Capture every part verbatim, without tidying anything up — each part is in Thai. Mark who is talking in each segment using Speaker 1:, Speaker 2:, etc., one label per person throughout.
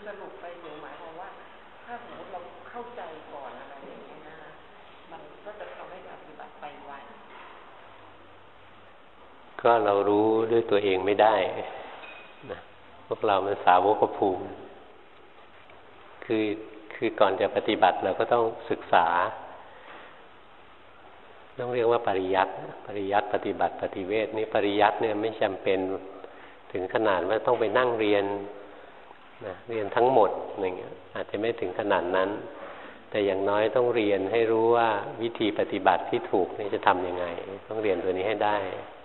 Speaker 1: สรุปไปหนูหมายความว่าถ้าสมมติเราเข้าใจก่อนอะไรอย่างเงี้ยนะมันก็จะทำให้ปฏิบัติไปไว
Speaker 2: ก็เรารู้ด้วยตัวเองไม่ได้นะพวกเรามันสาวกภูมิคือคือก่อนจะปฏิบัติเราก็ต้องศึกษาต้องเรียกว่าปริยัติปริยัติปฏิบัติปฏิเวทนี่ปริยัติเนี่ยไม่จำเป็นถึงขนาดว่าต้องไปนั่งเรียนนะเรียนทั้งหมดอะไรเงี้ยอาจจะไม่ถึงขนาดนั้นแต่อย่างน้อยต้องเรียนให้รู้ว่าวิธีปฏิบัติที่ถูกนี่จะทำยังไงต้องเรียนตัวนี้ให้ได้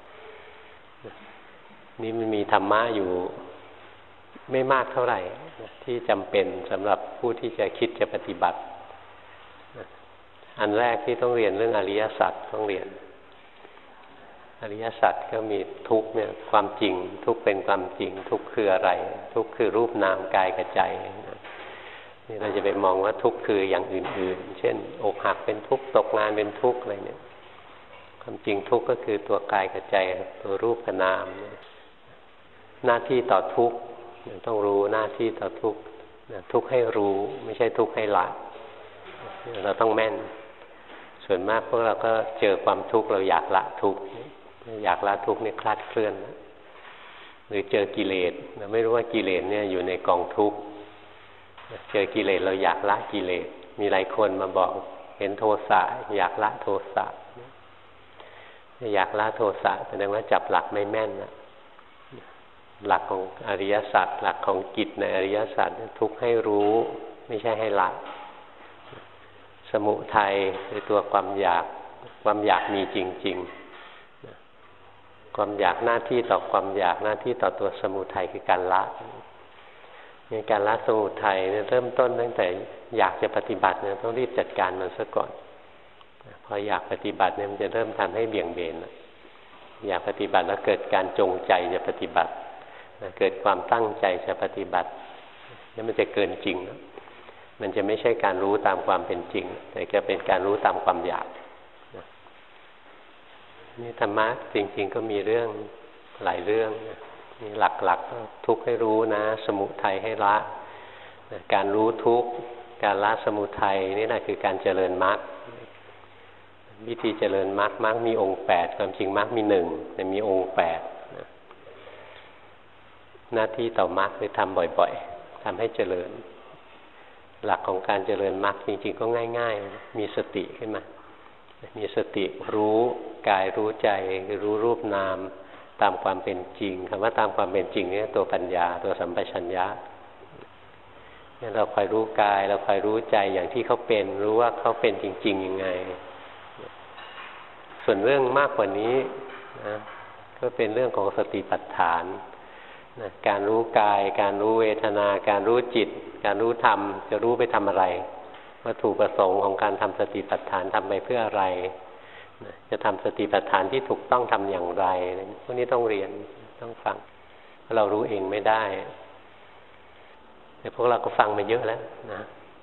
Speaker 2: นี่มันมีธรรมะอยู่ไม่มากเท่าไหร่ที่จำเป็นสำหรับผู้ที่จะคิดจะปฏิบัติอันแรกที่ต้องเรียนเรื่องอริยสัจต้องเรียนอริยสัจก็มีทุกข์เนี่ยความจริงทุกข์เป็นความจริงทุกข์คืออะไรทุกข์คือรูปนามกายกับใจนี่เราจะไปมองว่าทุกข์คืออย่างอื่นๆเช่นอกหักเป็นทุกข์ตกงานเป็นทุกข์อะไรเนี่ยความจริงทุกข์ก็คือตัวกายกับใจตัวรูปกับนามหน้าที่ต่อทุกข์ต้องรู้หน้าที่ต่อทุกข์ทุกข์ให้รู้ไม่ใช่ทุกข์ให้ละเราต้องแม่นส่วนมากพวกเราก็เจอความทุกข์เราอยากละทุกข์อยากละทุกข์นี่คลาดเคลื่อนหรือเจอกิเลสเราไม่รู้ว่ากิเลสเนี่ยอยู่ในกองทุกข์เจอกิเลสเราอยากละกิเลสมีหลายคนมาบอกเห็นโทสะอยากละโทสะอยากละโทสะแสดงว่าจับหลักไม่แม่นนะหลักของอริยสัจหลักของกิจในอริยสัจทุกข์ให้รู้ไม่ใช่ให้ละสมุทัยคือตัวความอยากความอยากมีจริงๆความอยากหน้าที่ต่อความอยากหน้าที่ต่อตัวสมุทัยคือการละในการละสมุทัยเนี่ยเริ่มต้นตั้งแต่อยากจะปฏิบัติเนี่ยต้องรีบจัดการมันซะก่อนพออยากปฏิบัติเนี่ยมันจะเริ่มทำให้เบี่ยงเบนอยากปฏิบัติแล้วเกิดการจงใจจะปฏิบัติเกิดความตั้งใจจะปฏิบัติแล้วมันจะเกินจริงมันจะไม่ใช่การรู้ตามความเป็นจริงแต่จะเป็นการรู้ตามความอยากนี่ธรรมะจริงๆก็มีเรื่องหลายเรื่องนี่หลักๆทุกข์ให้รู้นะสมุทัยให้ละการรู้ทุกข์การละสมุทัยนี่แหละคือการเจริญมรรควิธีเจริญมรรคมรรคมีองค์แปดความจริงมรรคมีหนึ่งแต่มีองค์แปดหน้าที่ต่อมรรคคือทำบ่อยๆทำให้เจริญหลักของการเจริญมรรคจริงๆก็ง่ายๆมีสติขึ้นมามีสติรู้กายรู้ใจรู้รูปนามตามความเป็นจริงคำว่าตามความเป็นจริงนี่ตัวปัญญาตัวสัมปชัญญะเราคอยรู้กายเราคอยรู้ใจอย่างที่เขาเป็นรู้ว่าเขาเป็นจริงๆยังไงส่วนเรื่องมากกว่านี้นะก็เป็นเรื่องของสติปัฏฐานนะการรู้กายการรู้เวทนาการรู้จิตการรู้ธรรมจะรู้ไปทำอะไรวัตถุประสงค์ของการทำสติปัฏฐานทำไปเพื่ออะไรนะจะทำสติปัฏฐานที่ถูกต้องทำอย่างไรพวกนี้ต้องเรียนต้องฟังเพราะเรารู้เองไม่ได้แต่พวกเราก็ฟังมาเยอะแล้วนะ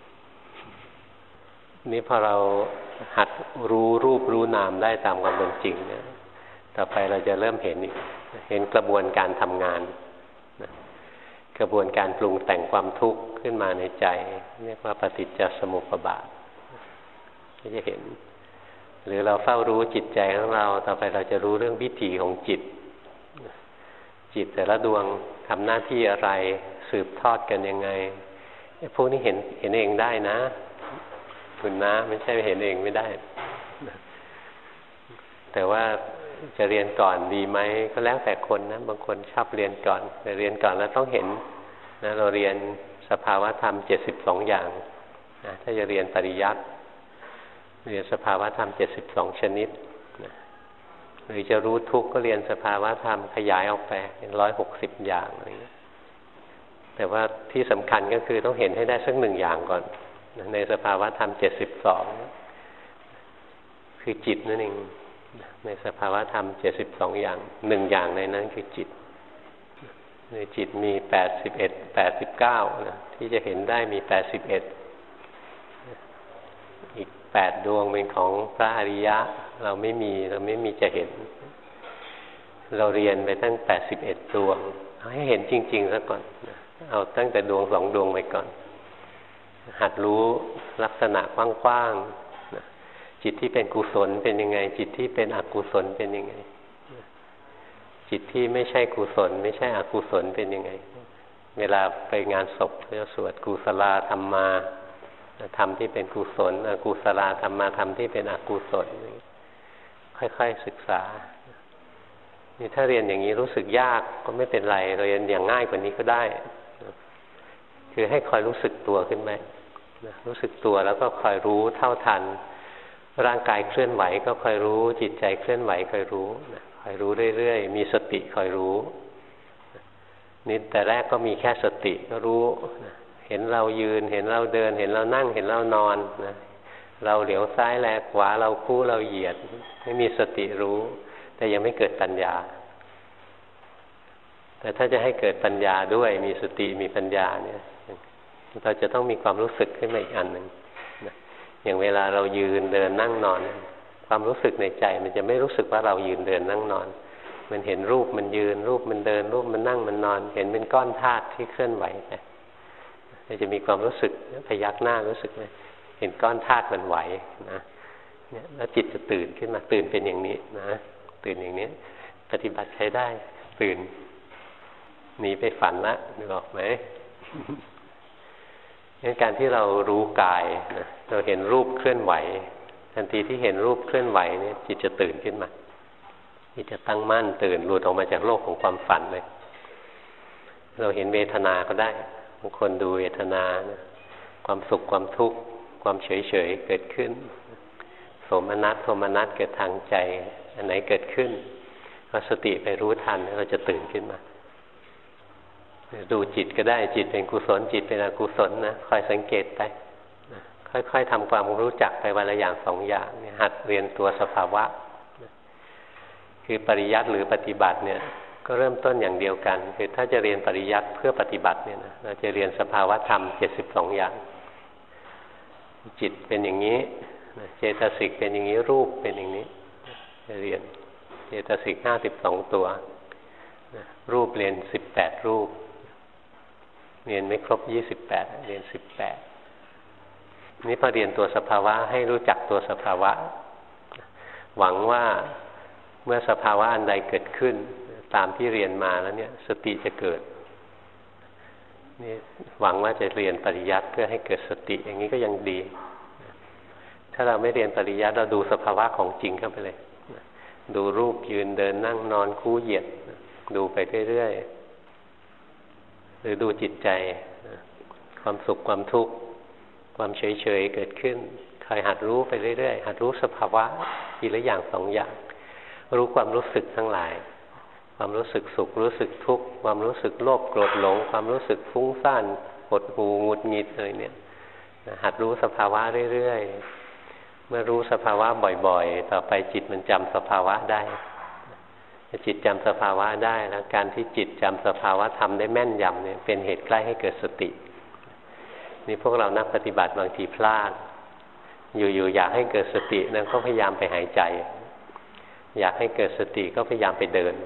Speaker 2: นี่พอเราหัดรู้รูปรู้นามได้ตามความเป็นจริงเนี่ยต่อไปเราจะเริ่มเห็นอีกเห็นกระบวนการทำงานนะกระบวนการปรุงแต่งความทุกข์ขึ้นมาในใจเรียกว่าปฏิจจสมุปบาทก็จะเห็นหรือเราเฝ้ารู้จิตใจของเราต่อไปเราจะรู้เรื่องวิถีของจิตจิตแต่ละดวงทำหน้าที่อะไรสืบทอดกันยังไงพวกนี้เห็นเห็นเองได้นะคุณนะไม่ใช่เห็นเองไม่ได้แต่ว่าจะเรียนก่อนดีไหมก็แล้วแต่คนนะบางคนชอบเรียนก่อนแต่เรียนก่อนแล้วต้องเห็นนะเราเรียนสภาวธรรมเจ็ดสิบสองอย่างนะถ้าจะเรียนปริยัติเรียนสภาวธรรมเจ็ดสิบสองชนิดนะหรือจะรู้ทุกข์ก็เรียนสภาวธรรมขยายออกไปเป็นร้อยหกสิบอย่างอะไรอย่างนี้แต่ว่าที่สำคัญก็คือต้องเห็นให้ได้สักหนึ่งอย่างก่อนในสภาวธรรมเจ็ดสิบสองคือจิตนั่นเองในสภาวธรรมเจ็ดสิบสองอย่างหนึ่งอย่างในนั้นคือจิตในจิตมีแปดสิบเอ็ดแปดสิบเก้านะที่จะเห็นได้มีแปดสิบเอ็ดอีกแปดดวงเป็นของพระอริยะเราไม่มีเราไม่มีจะเห็นเราเรียนไปตั้งแปดสิบเอ็ดดวงให้เห็นจริงๆซะก่อนเเอาตั้งแต่ดวงสองดวงไปก่อนหัดรู้ลักษณะกว้างๆนะจิตที่เป็นกุศลเป็นยังไงจิตที่เป็นอกุศลเป็นยังไงจิตที่ไม่ใช่กุศลไม่ใช่อกุศลเป็นยังไงเวลาไปงานศพเขาจะสวดกุศลธรรมาธรรมที่เป็นกุศลอกุศลธรรมาธรรมที่เป็นอกุศลค่อยๆศึกษานี่ถ้าเรียนอย่างนี้รู้สึกยากก็ไม่เป็นไรเราเรียนอย่างง่ายกว่านี้ก็ได้คือให้คอยรู้สึกตัวขึ้นไหมรู้สึกตัวแล้วก็คอยรู้เท่าทันร่างกายเคลื่อนไหวก็คอยรู้จิตใจเคลื่อนไหวคอยรู้คอยรู้เรื่อยๆมีสติคอยรู้นี่แต่แรกก็มีแค่สติก็รู้เห็นเรายืนเห็นเราเดินเห็นเรานั่งเห็นเรานอนนะเราเหลียวซ้ายแลขวาเราคู่เราเหยียดไม่มีสติรู้แต่ยังไม่เกิดปัญญาแต่ถ้าจะให้เกิดปัญญาด้วยมีสติมีปัญญาเนี่ยเราจะต้องมีความรู้สึกขึ้นมาอีกอันหนึ่งนะอย่างเวลาเรายืนเดินนั่งนอนความรู้สึกในใจมันจะไม่รู้สึกว่าเรายืนเดินนั่งนอนมันเห็นรูปมันยืนรูปมันเดินรูปมันนั่งมันนอนเห็นเป็นก้อนธาตุที่เคลื่อนไหวไปมันจะมีความรู้สึกพยักหน้ารู้สึกไหมเห็นก้อนธาตุมันไหวนะเนี่ยแล้วจิตจะตื่นขึ้นมาตื่นเป็นอย่างนี้นะตื่นอย่างนี้ปฏิบัติใช้ได้ตื่นหนีไปฝันละนึกออกไหมงั้นการที่เรารู้กายนะเราเห็นรูปเคลื่อนไหวทันทีที่เห็นรูปเคลื่อนไหวเนี่ยจิตจะตื่นขึ้นมาจิตจะตั้งมั่นตื่นหลุดออกมาจากโลกของความฝันเลยเราเห็นเวทนาก็ได้บางคนดูเวทนานะความสุขความทุกข์ความเฉยเฉยเกิดขึ้นโสมนัสโทมนัสเกิดทางใจอันไหนเกิดขึ้นพอสติไปรู้ทันเราจะตื่นขึ้นมาดูจิตก็ได้จิตเป็นกุศลจิตเป็นอกุศลนะคอยสังเกตไปค่อยๆทำความรู้จักไปวันละอย่างสองอย่างเนี่ยหัดเรียนตัวสภาวะคือปริยัติหรือปฏิบัติเนี่ยก็เริ่มต้นอย่างเดียวกันคือถ้าจะเรียนปริยัติเพื่อปฏิบัติเนี่ยนะเราจะเรียนสภาวะธรรมเจ็ดสิบสองอย่างจิตเป็นอย่างนี้เจตสิกเป็นอย่างนี้รูปเป็นอย่างนี้จะเรียนเจตสิกห้าสิบสองตัวรูปเรียนสิบแปดรูปเรียนไม่ครบยี่สิบแปดเรียนสิบแปดนี่พอเรียนตัวสภาวะให้รู้จักตัวสภาวะหวังว่าเมื่อสภาวะอันใดเกิดขึ้นตามที่เรียนมาแล้วเนี่ยสติจะเกิดนี่หวังว่าจะเรียนปริยัติเพื่อให้เกิดสติอย่างนี้ก็ยังดีถ้าเราไม่เรียนปริยัติเราดูสภาวะของจริงเข้าไปเลยดูรูปยืนเดินนั่งนอนคู่เหยียดดูไปเรื่อยๆหรือดูจิตใจความสุขความทุกข์ความเฉยๆเกิดขึ้นคอยหัดรู้ไปเรื่อยๆหัดรู้สภาวะทีละอย่างสองอย่างรู้ความรู้สึกทั้งหลายความรู้สึกสุขรู้สึกทุกข์ความรู้สึกโลภโกรธหลงความรู้สึกฟุ้งซ่านหดหู่หงุดหงิดอะไรเนี่ยหัดรู้สภาวะเรื่อยๆเมื่อรู้สภาวะบ่อยๆต่อไปจิตมันจำสภาวะได้จิตจำสภาวะได้แล้วการที่จิตจำสภาวะทำได้แม่นยำเนี่ยเป็นเหตุใกล้ให้เกิดสตินี่พวกเรานักปฏิบัติบางทีพลาดอยู่ๆอยากให้เกิดสตินั้นก็พยายามไปหายใจอยากให้เกิดสติก็พยายามไปเดิน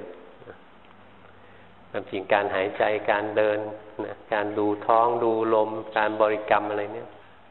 Speaker 2: ความจริงการหายใจการเดินนะการดูท้องดูลมการบริกรรมอะไรเนี่ย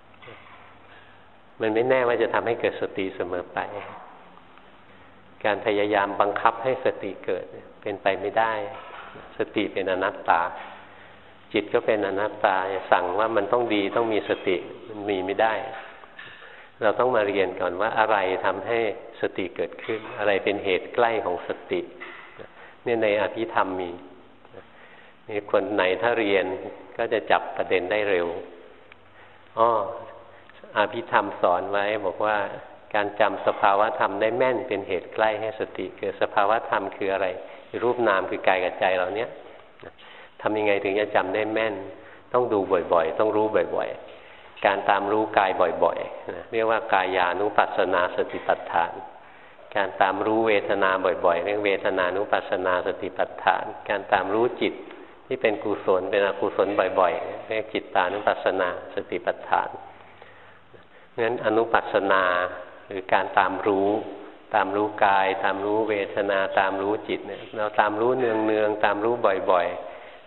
Speaker 2: มันไม่แน่ว่าจะทำให้เกิดสติเสมอไปการพยายามบังคับให้สติเกิดเป็นไปไม่ได้สติเป็นอนัตตาจิตก็เป็นอนัตตาสั่งว่ามันต้องดีต้องมีสติมันมีไม่ได้เราต้องมาเรียนก่อนว่าอะไรทำให้สติเกิดขึ้นอะไรเป็นเหตุใกล้ของสติเนี่ยในอภิธรรมมีนี่คนไหนถ้าเรียนก็จะจับประเด็นได้เร็วอ้ออภิธรรมสอนไว้บอกว่าการจำสภาวะธรรมได้แม่นเป็นเหตุใกล้ให้สติเกิดสภาวะธรรมคืออะไรรูปนามคือกายกับใจเราเนี้ยทำยังไงถึงจะจำได้แม่นต้องดูบ่อยๆต้องรู้บ่อยๆการตามรู้กายบ่อยๆนะเรียกว่ากายานุปัสสนาสติปัฏฐานการตามรู้เวทนาบ่อยๆเรียกเวทนานุปัสสนาสติปัฏฐานการตามรู้จิตที่เป็นกุศลเป็นอกุศลบ่อยๆเรียกจิตตานุปัสสนาสติปัฏฐานงั้นอนุปัสสนาหรือการตามรู้ตามรู้กายตามรู้เวทนาตามรู้จิตเนี่ยเราตามรู้เนืองๆตามรู้บ่อยๆ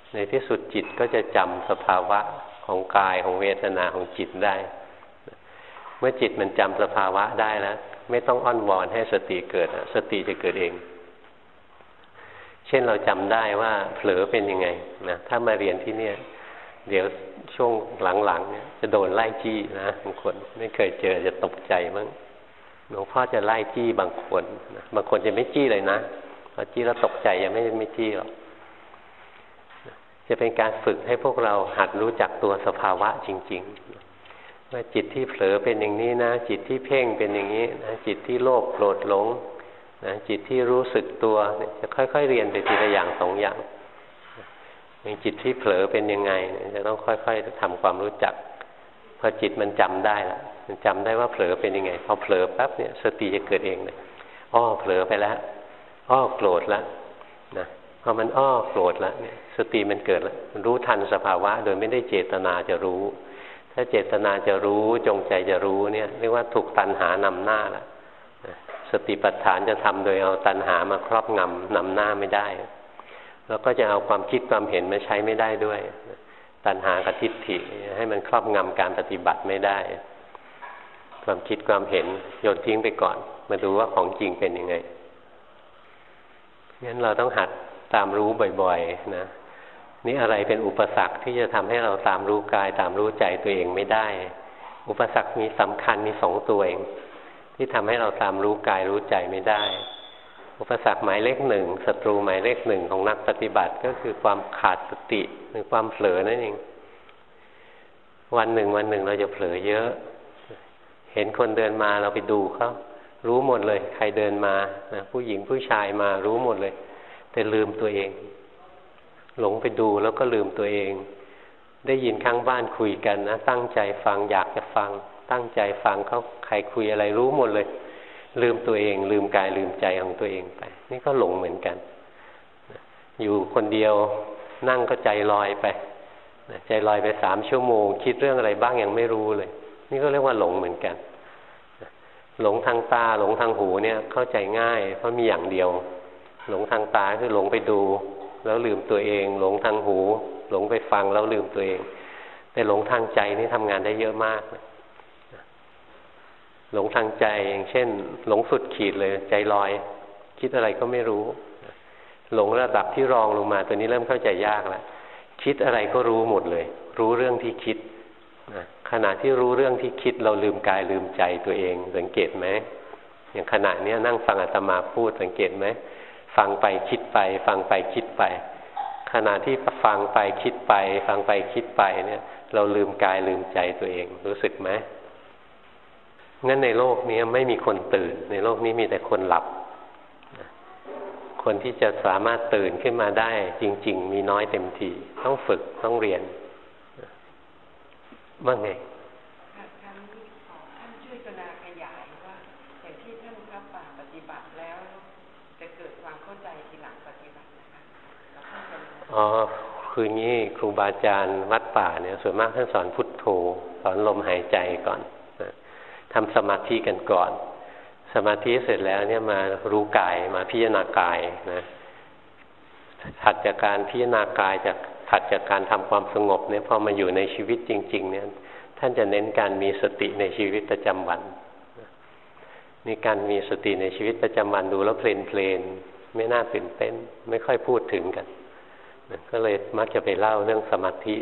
Speaker 2: ในที่สุดจิตก็จะจำสภาวะของกายของเวทนาของจิตได้เมื่อจิตมันจำสภาวะได้แล้วไม่ต้องอ้อนวอนให้สติเกิดสติจะเกิดเองเช่นเราจำได้ว่าเผลอเป็นยังไงนะถ้ามาเรียนที่เนี่ยเดี๋ยวช่วงหลังๆเนี่ยจะโดนไล่จี้นะบางคนไม่เคยเจอจะตกใจมั้งหลวงพ่อจะไล่จี้บางคนนะบางคนจะไม่จี้เลยนะพอจี้แล้วตกใจยังไม่ไม่จี้หรอกจะเป็นการฝึกให้พวกเราหัดรู้จักตัวสภาวะจริงๆว่าจิตที่เผลอเป็นอย่างนี้นะจิตที่เพ่งเป็นอย่างนี้นะจิตที่โลภโกรธหลงนะจิตที่รู้สึกตัวจะค่อยๆเรียนไปทีละอย่างสองอย่างอย่างจิตที่เผลอเป็นยังไงจะต้องค่อยๆทำความรู้จักพอจิตมันจำได้แล้วมันจำได้ว่าเผลอเป็นยังไงพอเผลอปั๊บเนี่ยสติจะเกิดเองเลยอ้อเผลอไปแล้วอ้อโกรธแล้วนะพอมันอ้อโกรธแล้วเนี่ยสติมันเกิดแล้วมันรู้ทันสภาวะโดยไม่ได้เจตนาจะรู้ถ้าเจตนาจะรู้จงใจจะรู้เนี่ยเรียกว่าถูกตัณหานำหน้าแล้วสติปัฏฐานจะทำโดยเอาตัณหามาครอบงำนำหน้าไม่ได้แล้วก็จะเอาความคิดความเห็นมาใช้ไม่ได้ด้วยตัณหากับทิฏฐิให้มันครอบงำการปฏิบัติไม่ได้ความคิดความเห็นโยนทิ้งไปก่อนมาดูว่าของจริงเป็นยังไงงั้นเราต้องหัดตามรู้บ่อยๆนะนี่อะไรเป็นอุปสรรคที่จะทำให้เราตามรู้กายตามรู้ใจตัวเองไม่ได้อุปสรรคมีสำคัญมีสองตัวเองที่ทำให้เราตามรู้กายรู้ใจไม่ได้อุปสรรคหมายเลขหนึ่งศัตรูหมายเลขหนึ่งของนักปฏิบัติก็คือความขาดสติหรือความเผลอนั่นเองวันหนึ่งวันหนึ่งเราจะเผลอเยอะเห็นคนเดินมาเราไปดูเขารู้หมดเลยใครเดินมานะผู้หญิงผู้ชายมารู้หมดเลยแต่ลืมตัวเองหลงไปดูแล้วก็ลืมตัวเองได้ยินข้างบ้านคุยกันนะตั้งใจฟังอยากจะฟังตั้งใจฟังเขาใครคุยอะไรรู้หมดเลยลืมตัวเองลืมกายลืมใจของตัวเองไปนี่ก็หลงเหมือนกันอยู่คนเดียวนั่งก็ใจลอยไปใจลอยไปสามชั่วโมงคิดเรื่องอะไรบ้างยังไม่รู้เลยนี่ก็เรียกว่าหลงเหมือนกันหลงทางตาหลงทางหูเนี่ยเข้าใจง่ายเพราะมีอย่างเดียวหลงทางตาคือหลงไปดูแล้วลืมตัวเองหลงทางหูหลงไปฟังแล้วลืมตัวเองแต่หลงทางใจนี่ทำงานได้เยอะมากหลงทางใจอย่างเช่นหลงสุดขีดเลยใจลอยคิดอะไรก็ไม่รู้หลงระดับที่รองลงมาตัวนี้เริ่มเข้าใจยากแล้วคิดอะไรก็รู้หมดเลยรู้เรื่องที่คิดนะขณะที่รู้เรื่องที่คิดเราลืมกายลืมใจตัวเองสังเกตไหมอย่างขณะนี้นั่งฟังอาตมาพูดสังเกตไหมฟังไปคิดไปฟังไปคิดไปขณะที่ฟังไปคิดไปฟังไปคิดไปเนี่ยเราลืมกายลืมใจตัวเองรู้สึกไหมงั้นในโลกนี้ไม่มีคนตื่นในโลกนี้มีแต่คนหลับคนที่จะสามารถตื่นขึ้นมาได้จริงๆมีน้อยเต็มทีต้องฝึกต้องเรียนว่าไง
Speaker 1: ท่านช่วยกรุณาขยายว่าอย่างที่ท่านรับปากปฏิบัติแล้วจะเกิดความเข้าใจทีหลังปฏิบัตินะคะ
Speaker 2: อ๋อคืองี้ครูบาอาจารย์วัดป่าเนี่ยส่วนมากท่านสอนพุทโธสอนลมหายใจก่อนทำสมาธิกันก่อนสมาธิเสร็จแล้วเนี่ยมารู้กายมาพิจารณากายนะถัดจากการพิจารณากายจากถัดจากการทำความสงบเนี่ยพอมาอยู่ในชีวิตจริงๆเนี่ยท่านจะเน้นการมีสติในชีวิตประจำวันนี่การมีสติในชีวิตประจำวันดูแล้วเพลินๆไม่น่าตื่นเต้นไม่ค่อยพูดถึงกันก็เลยมักจะไปเล่าเรื่องสมาธิ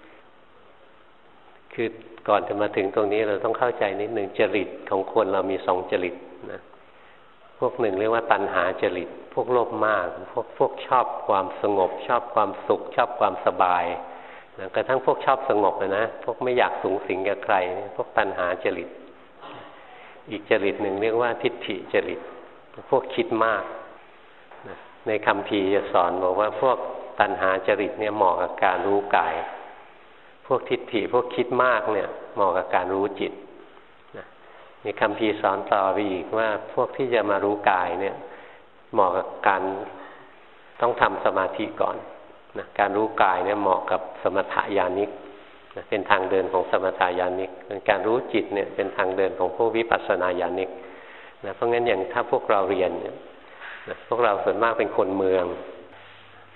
Speaker 2: คือก่อนจะมาถึงตรงนี้เราต้องเข้าใจนิดหนึ่งจริตของคนเรามีสองจริตนะพวกหนึ่งเรียกว่าตัณหาจริตพวกโลภมากพวกพวกชอบความสงบชอบความสุขชอบความสบายนะกระทั่งพวกชอบสงบนะนะพวกไม่อยากสูงสิงกับใครพวกตัณหาจริตอีกจริตหนึ่งเรียกว่าทิฏฐิจริตพวกคิดมากนะในคัมภีร์จะสอนบอกว่าพวกตัณหาจริตเนี่ยเหมาะกับการรู้กายพวกทิฏฐิพวกคิดมากเนี่ยเหมาะกับการรู้จิตนะมีคัมภีร์สอนต่อไปอีกว่าพวกที่จะมารู้กายเนี่ยเหมาะกับการต้องทำสมาธิก่อนนะการรู้กายเนี่ยเหมาะกับสมถญาณิกนะเป็นทางเดินของสมถญาณิกการรู้จิตเนี่ยเป็นทางเดินของพวกวิปัสสนาญาณิกนะเพราะงั้นอย่างถ้าพวกเราเรียนเนี่ยนะพวกเราส่วนมากเป็นคนเมือง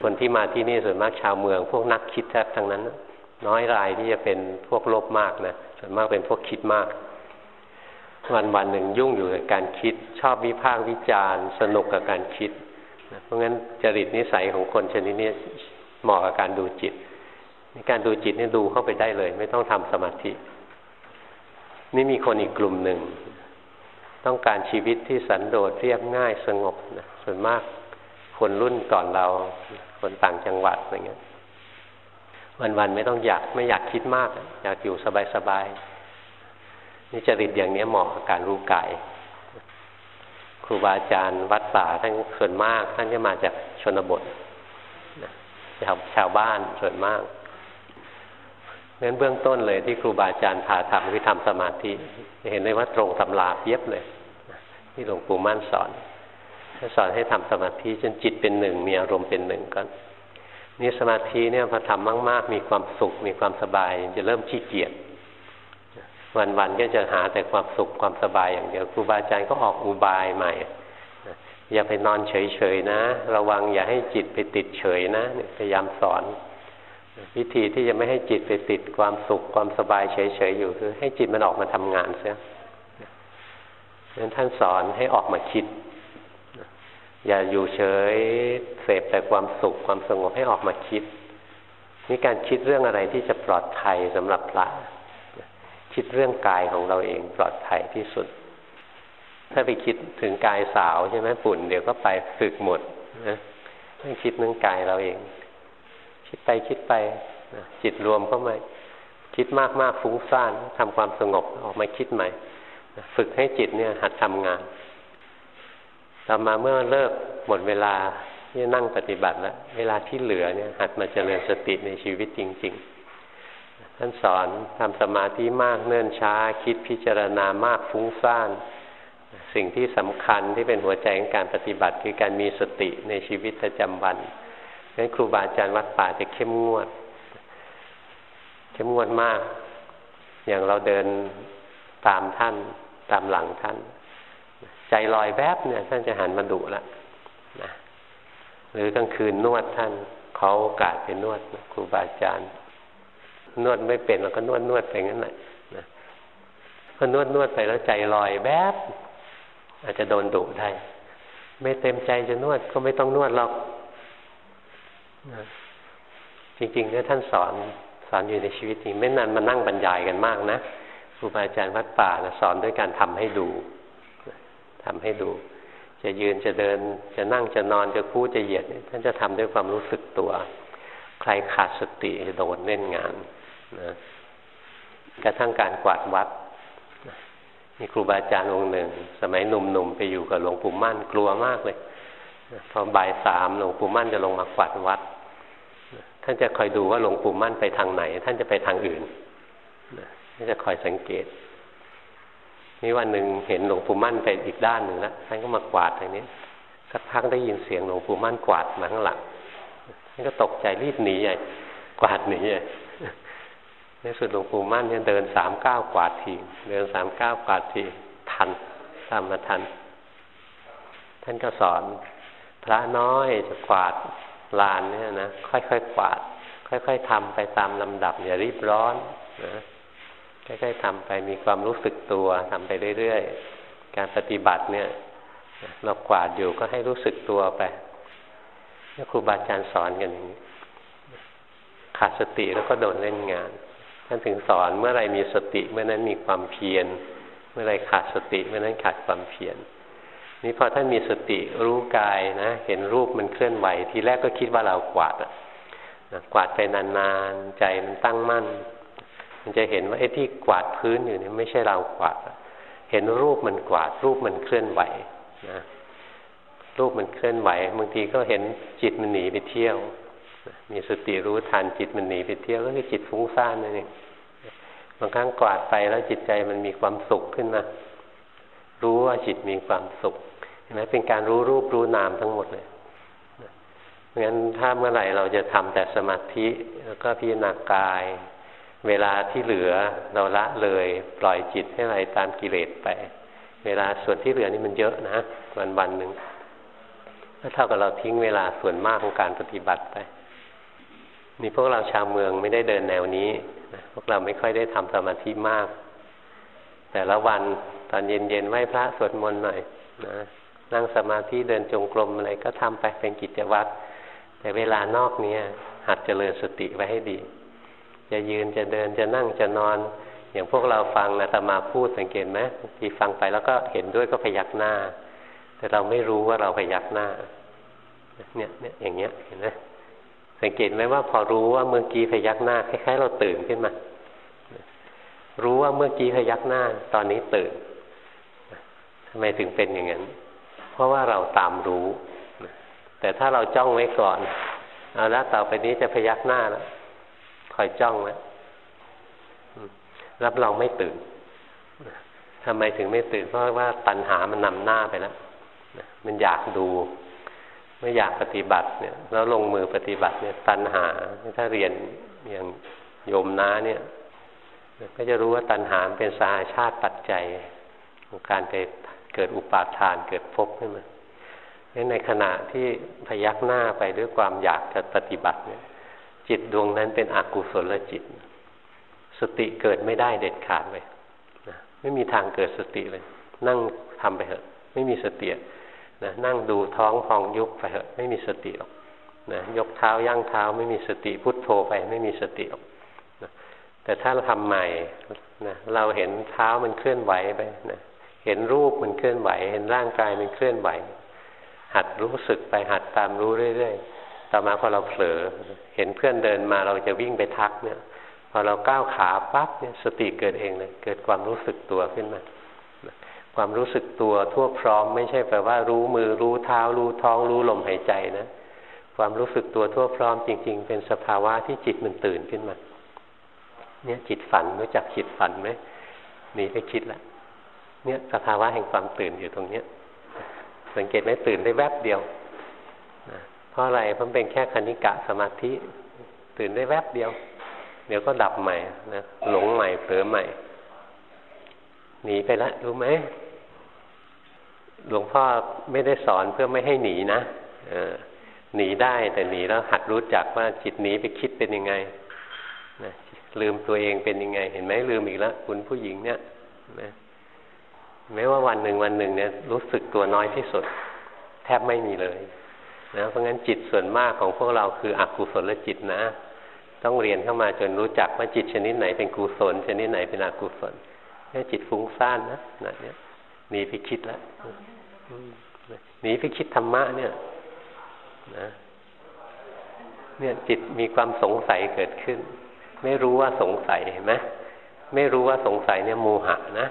Speaker 2: คนที่มาที่นี่ส่วนมากชาวเมืองพวกนักคิดแทบทั้งนั้นน้อยรายที่จะเป็นพวกโลภมากนะส่วนมากเป็นพวกคิดมากวันวันหนึ่งยุ่งอยู่กับการคิดชอบวิพากษ์วิจารณ์สนุกกับการคิดนะเพราะงั้นจริตนิสัยของคนชนิดนี้เหมาะกับการดูจิตในการดูจิตนี่ดูเข้าไปได้เลยไม่ต้องทำสมาธินี่มีคนอีกกลุ่มหนึ่งต้องการชีวิตที่สันโดษเรียบง่ายสงบนะส่วนมากคนรุ่นก่อนเราคนต่างจังหวัดอะไรเงี้ยวันๆไม่ต้องอยากไม่อยากคิดมากอยากอยู่สบายๆนี่จริตอย่างนี้เหมาะกับการรู้กายครูบาอาจารย์วัดป่าท่านส่วนมากท่านจะมาจากชนบทชาวชาวบ้านส่วนมากงั้นเบื้องต้นเลยที่ครูบาอาจารย์พาทำคือทำสมาธิเห็นได้ว่าตรงตำราเย็บเลยที่หลวงปู่มั่นสอนสอนให้ทำสมาธิจนจิตเป็นหนึ่งมีอารมณ์เป็นหนึ่งก่อนนี่สมาธิเนี่ยพอทำมากๆมีความสุขมีความสบายจะเริ่มขี้เกียจวันๆก็จะหาแต่ความสุขความสบายอย่างเดียวครูบาอาจารย์ก็ออกอุบายใหม่อย่าไปนอนเฉยๆนะระวังอย่าให้จิตไปติดเฉยนะพยายามสอนวิธีที่จะไม่ให้จิตไปติดความสุขความสบายเฉยๆอยู่คือให้จิตมันออกมาทำงานเสียดังนั้นท่านสอนให้ออกมาคิดอย่าอยู่เฉยเสพแต่ความสุขความสงบให้ออกมาคิดนี่การคิดเรื่องอะไรที่จะปลอดภัยสำหรับพระคิดเรื่องกายของเราเองปลอดภัยที่สุดถ้าไปคิดถึงกายสาวใช่ไหมฝุ่นเดี๋ยวก็ไปสึกหมดนะไม่คิดเรื่องกายเราเองคิดไปคิดไปจิตรวมเข้ามาคิดมากๆฟุ้งซ่านทำความสงบออกมาคิดใหม่ฝึกให้จิตเนี่ยหัดทำงานต่อมาเมื่อเลิกหมดเวลาที่นั่งปฏิบัติแล้วเวลาที่เหลือเนี่ยหัดมาเจริญสติในชีวิตจริงๆท่านสอนทำสมาธิมากเนิ่นช้าคิดพิจารณามากฟุ้งซ่านสิ่งที่สำคัญที่เป็นหัวใจของการปฏิบัติคือการมีสติในชีวิตประจำวันงั้นครูบาอาจารย์วัดป่าจะเข้มงวดเข้มงวดมากอย่างเราเดินตามท่านตามหลังท่านใจลอยแวบเนี่ยท่านจะหันมาดุละนะหรือกลางคืนนวดท่านเขาโอกาสไปนวดนะครูบาอาจารย์นวดไม่เป็นแล้วก็นวดนวดไปงั้นแหละนะพอนวดนวดไปแล้วใจลอยแวบอาจจะโดนดุได้ไม่เต็มใจจะนวดก็ไม่ต้องนวดหรอกนะจริงๆเนี่ยท่านสอนสอนอยู่ในชีวิตจริงไม่นานมานั่งบรรยายกันมากนะครูบาอาจารย์วัดป่านะสอนด้วยการทำให้ดูทำให้ดูจะยืนจะเดินจะนั่งจะนอนจะคู่จะเหยียดท่านจะทำด้วยความรู้สึกตัวใครขาดสติจะโดนเล่นงานนะกระทั่งการกวาดวัดมีครูบาอาจารย์องค์หนึ่งสมัยหนุ่มๆไปอยู่กับหลวงปู่มั่นกลัวมากเลยพอบ่ายสามหลวงปู่มั่นจะลงมากวาดวัดท่านจะคอยดูว่าหลวงปู่มั่นไปทางไหนท่านจะไปทางอื่นท่านจะคอยสังเกตนี่วันหนึ่งเห็นหลวงปู่มั่นไปอีกด้านหนึ่งแล้วท่านก็มากวาดทางนี้สักพักได้ยินเสียงหลวงปู่มั่นกวาดมาข้างหลังท่านก็ตกใจรีบหนีใหญ่กวาดหนีใหญ่ในสุดหลวงปู่มั่นเนี่ยเดินสามก้าวกวาดทีเดินสามก้าวกวาดทีทันตามมาทันท่านก็สอนพระน้อยจะกวาดลานเนี่ยนะค่อยๆกวาดค่อยๆทำไปตามลำดับอย่ารีบร้อนนะค่อยๆทำไปมีความรู้สึกตัวทำไปเรื่อยๆการปฏิบัติเนี่ยเรากวาดอยู่ก็ให้รู้สึกตัวไปนี่ครูบาอาจารย์สอนกันอย่างนี้ขาดสติแล้วก็โดนเล่นงานท่านถึงสอนเมื่อไรมีสติเมื่อนั้นมีความเพียรเมื่อไรขาดสติเมื่อนั้นขาดความเพียรนี่พอท่านมีสติรู้กายนะเห็นรูปมันเคลื่อนไหวทีแรกก็คิดว่าเรากวาดนะกวาดไปนานๆใจมันตั้งมั่นมันจะเห็นว่าไอ้ที่กวาดพื้นอยู่นี่ไม่ใช่เรากวาดเห็นรูปมันกวาดรูปมันเคลื่อนไหวนะรูปมันเคลื่อนไหวบางทีก็เห็นจิตมันหนีไปเที่ยวมีสติรู้ทันจิตมันหนีไปเที่ยวก็คือจิตฟุ้งซ่านนั่นเองบางครั้งกวาดไปแล้วจิตใจมันมีความสุขขึ้นมารู้ว่าจิตมีความสุขเห็นไหมเป็นการรู้รูปรู้นามทั้งหมดเลยเพราะงั้นถ้าเมื่อไหร่เราจะทำแต่สมาธิแล้วก็พิจารณากายเวลาที่เหลือเราละเลยปล่อยจิตให้ไหลตามกิเลสไปเวลาส่วนที่เหลือนี่มันเยอะนะวันวันหนึ่งก็เท่ากับเราทิ้งเวลาส่วนมากของการปฏิบัติไปนี่พวกเราชาวเมืองไม่ได้เดินแนวนี้นะพวกเราไม่ค่อยได้ทำสมาธิมากแต่ละวันตอนเย็นๆไหว้พระสวดมนต์หน่อยนะนั่งสมาธิเดินจงกรมอะไรก็ทำไปเป็นกิจวัตรแต่เวลานอกนี้หัดเจริญสติไว้ให้ดีจะยืนจะเดินจะนั่งจะนอนอย่างพวกเราฟังอาตมาพูดสังเกตไหมบางทีฟังไปแล้วก็เห็นด้วยก็พยักหน้าแต่เราไม่รู้ว่าเราพยักหน้าเนี่ยเนี่ยอย่างเงี้ยเห็นไหมสังเกตไหมว่าพอรู้ว่าเมื่อกี้พยักหน้าคล้ายๆเราตื่นขึ้นมารู้ว่าเมื่อกี้พยักหน้าตอนนี้ตื่นทำไมถึงเป็นอย่างนั้นเพราะว่าเราตามรู้แต่ถ้าเราจ้องไว้ก่อนเอาละต่อไปนี้จะพยักหน้าแล้วคอยจ้องไว้รับรองไม่ตื่นทำไมถึงไม่ตื่นเพราะว่าตัณหามันนำหน้าไปแล้วมันอยากดูไม่อยากปฏิบัติเนี่ยแล้วลงมือปฏิบัติเนี่ยตัณหาถ้าเรียนอย่างโยมน้าเนี่ยก็จะรู้ว่าตัณหาเป็นสาเหตุชาติปัจจัยของการไปเกิดอุปาทานเกิดภพขึ้นมาในขณะที่พยักหน้าไปด้วยความอยากจะปฏิบัติเนี่ยจิตดวงนั้นเป็นอกุศลจิตสติเกิดไม่ได้เด็ดขาดเลยนะไม่มีทางเกิดสติเลยนั่งทำไปเถอะไม่มีสตินะนั่งดูท้องพองยุบไปเถอะไม่มีสติหรอกนะยกเท้าย่างเท้าไม่มีสติพุทโธไปไม่มีสติหรอกนะแต่ถ้าเราทำใหม่นะเราเห็นเท้ามันเคลื่อนไหวไปนะเห็นรูปมันเคลื่อนไหวเห็นร่างกายมันเคลื่อนไหวหัดรู้สึกไปหัดตามรู้เรื่อยๆต่อมาพอเราเผลอเห็นเพื่อนเดินมาเราจะวิ่งไปทักเนี่ยพอเราก้าวขาปั๊บเนี่ยสติเกิดเองเลยเกิดความรู้สึกตัวขึ้นมาความรู้สึกตัวทั่วพร้อมไม่ใช่แปลว่ารู้มือรู้เท้ารู้ท้องรู้ลมหายใจนะความรู้สึกตัวทั่วพร้อมจริงๆเป็นสภาวะที่จิตมันตื่นขึ้นมาเนี่ยจิตฝันรู้จักจิตฝันไหมหนีไปคิดละเนี่ยสภาวะแห่งความตื่นอยู่ตรงเนี้ยสังเกตไหมตื่นได้แวบเดียวนะเพราะอะไรเพราะเป็นแค่คณิกะสมาธิตื่นได้แวบเดียวเดี๋ยวก็ดับใหม่นะหลงใหม่เผลอใหม่หนีไปแล้วรู้ไหมหลวงพ่อไม่ได้สอนเพื่อไม่ให้หนีนะเออหนีได้แต่หนีแล้วหัดรู้จักว่าจิตหนีไปคิดเป็นยังไงนะลืมตัวเองเป็นยังไงเห็นไหมลืมอีกแล้วคุณผู้หญิงเนี่ยนะแม้ว่าวันหนึ่งวันหนึ่งเนี่ยรู้สึกตัวน้อยที่สุดแทบไม่มีเลยนะเพราะงั้นจิตส่วนมากของพวกเราคืออกุศลจิตนะต้องเรียนเข้ามาจนรู้จักว่าจิตชนิดไหนเป็นกุศลชนิดไหนเป็นอกุศลนี่จิตฟุ้งซ่านนะนั่นเนี่ยหนีไปคิดแล้วหนีไปคิดธรรมะเนี่ยนะเนี่ยจิตมีความสงสัยเกิดขึ้นไม่รู้ว่าสงสัยเห็นไหมไม่รู้ว่าสงสัยเนี่ยโมหะนะ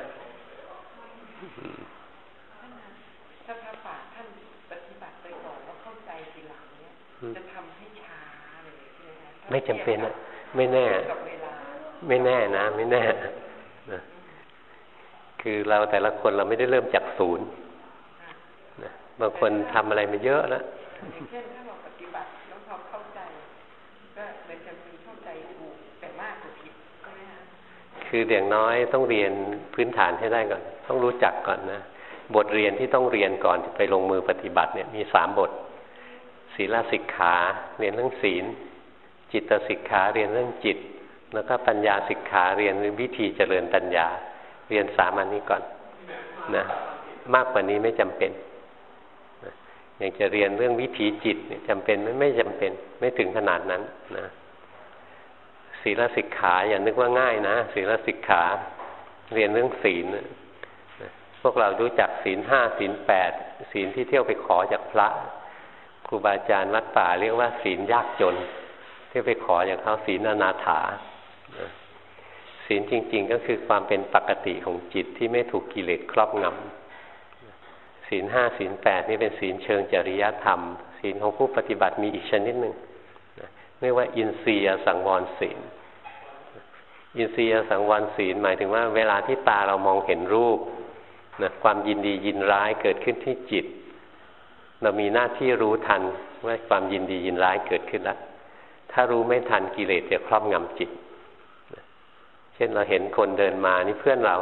Speaker 1: ถ้าพระป่าท่านปฏิบัติไปก่อนแล้วเข้าใจทีหลังเนี่ยจะทำให้ช้าเลยใช่ไหมคะ
Speaker 2: ไม่จำเป็นนะไม่แน่ไม่แน่นะไม่แน่นะคือเราแต่ละคนเราไม่ได้เริ่มจากศูนย์นะบางคนทำอะไรมาเยอะแล้ว
Speaker 1: เช่นถ้าเราปฏิบัติแล้วพอเข้าใจก็เลยจะมีเข้าใจถูกแต่มากกว่าผิดใช่ไหมคะ
Speaker 2: คืออย่างน้อยต้องเรียนพื้นฐานให้ได้ก่อนต้องรู้จักก่อนนะบทเรียนที่ต้องเรียนก่อนไปลงมือปฏิบัติเนี่ยมีสามบทศีลสิกขาเรียนเรื่องศีลจิตสิกขาเรียนเรื่องจิตแล้วก็ปัญญาสิกขาเรียนวิธีเจริญปัญญาเรียนสามอันนี้ก่อนนะมากกว่านี้ไม่จำเป็นนะอย่างจะเรียนเรื่องวิถีจิตเนี่ยจำเป็นไม่ไม่จำเป็นไม่ถึงขนาดนั้นนะศีลสิกขาอย่านึกว่าง่ายนะศีลสิกขาเรียนเรื่องศีลนะพวกเรารู้จักศีลห้าศีลแปดศีลที่เที่ยวไปขอจากพระครูบาอาจารย์วัดป่าเรียกว่าศีลยากจนเที่ยวไปขอจากเขาศีลอนาถาศีลจริงๆก็คือความเป็นปกติของจิตที่ไม่ถูกกิเลสครอบงำศีลห้าศีลแปดนี่เป็นศีลเชิงจริยธรรมศีลของผู้ปฏิบัติมีอีกชนิดหนึ่งเรียกว่าอินทรียสังวรศีลอินทรียสังวรศีลหมายถึงว่าเวลาที่ตาเรามองเห็นรูปนะความยินดียินร้ายเกิดขึ้นที่จิตเรามีหน้าที่รู้ทันว่าความยินดียินร้ายเกิดขึ้นแล้วถ้ารู้ไม่ทันกิเลสจะครอบงำจิตเช่นเราเห็นคนเดินมานี่เพื่อนเรา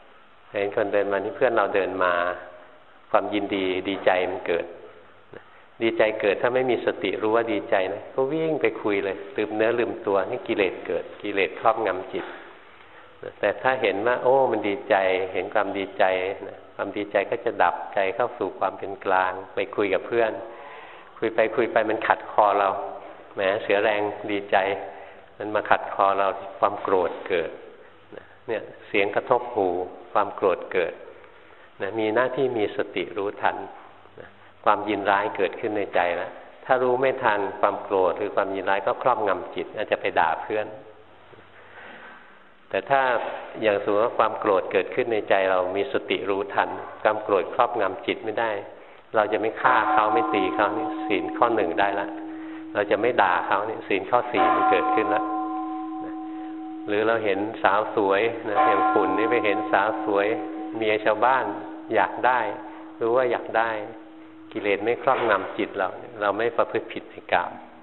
Speaker 2: เห็นคนเดินมานี่เพื่อนเราเดินมาความยินดีดีใจมันเกิดดีใจเกิดถ้าไม่มีสติรู้ว่าดีใจนะก็วิ่งไปคุยเลยลืมเนื้อลืมตัวนี่กิเลสเกิดกิเลสครอบงำจิตแต่ถ้าเห็นว่าโอ้มันดีใจเห็นความดีใจนะความดีใจก็จะดับใจเข้าสู่ความเป็นกลางไปคุยกับเพื่อนคุยไปคุยไปมันขัดคอเราแหมเสียแรงดีใจมันมาขัดคอเราความโกรธเกิดเนี่ยเสียงกระทบหูความโกรธเกิดนะมีหน้าที่มีสติรู้ทันนะความยินร้ายเกิดขึ้นในใจแล้วถ้ารู้ไม่ทันความโกรธหรือความยินร้ายก็ครอบงำจิตอาจจะไปด่าเพื่อนแต่ถ้าอย่างสมมติว่าความโกรธเกิดขึ้นในใจเรามีสติรู้ทันความโกรธครอบงำจิตไม่ได้เราจะไม่ฆ่าเขาไม่ตีเขานี่ศีลข้อหนึ่งได้ละเราจะไม่ด่าเขานี่ศีลข้อสี่มันเกิดขึ้นแล้วหรือเราเห็นสาวสวยนะอย่างฝุ่นนี่ไปเห็นสาวสวยเมียชาวบ้านอยากได้รู้ว่าอยากได้กิเลสไม่ครอบงำจิตเราเราไม่ประพฤติผิดในกาม